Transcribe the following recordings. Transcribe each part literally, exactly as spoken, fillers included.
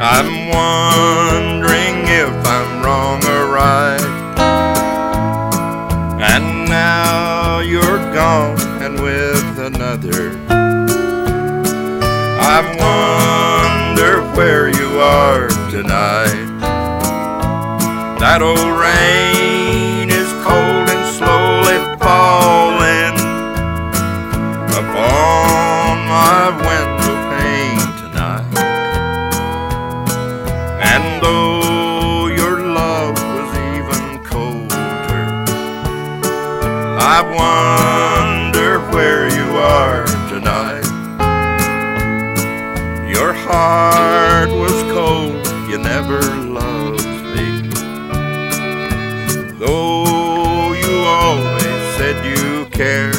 I'm wondering if I'm wrong or right. And now you're gone and with another. I wonder where you are tonight. That old rain is cold and slowly falling upon my window pane tonight. And though your love was even colder, I wonder where you are tonight. Your heart was cold, you never loved me, though you always said you cared.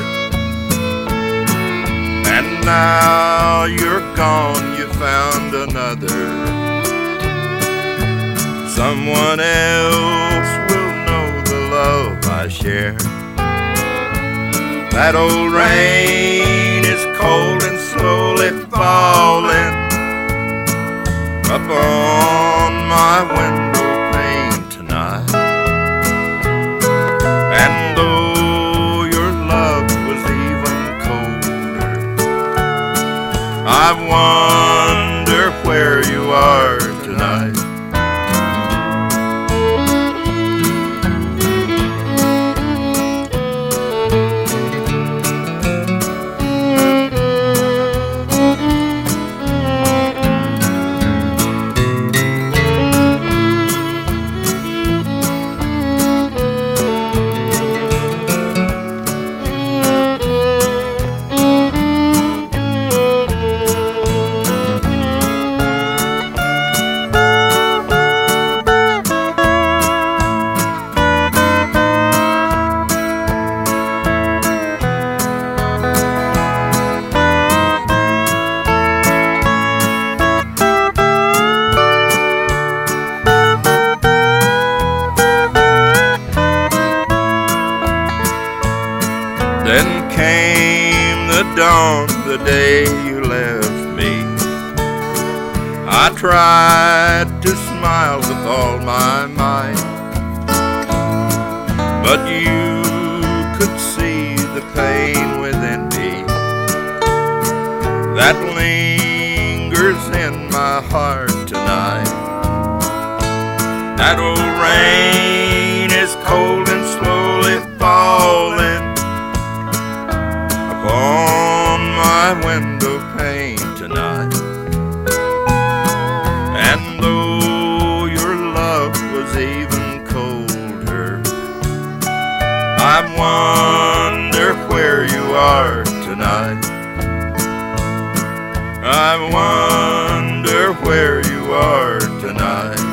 And now you're gone, you found another. Someone else will know the love I share. That old rain is cold and slowly falling upon my window pane tonight. And though your love was even colder, I wonder where you are tonight. Then came the dawn, the day you left me. I tried to smile with all my might, but you could see the pain within me that lingers in my heart tonight. That old rain is cold and slowly falling upon my window pane tonight. And though your love was even colder, I wonder where you are tonight. I wonder where you are tonight.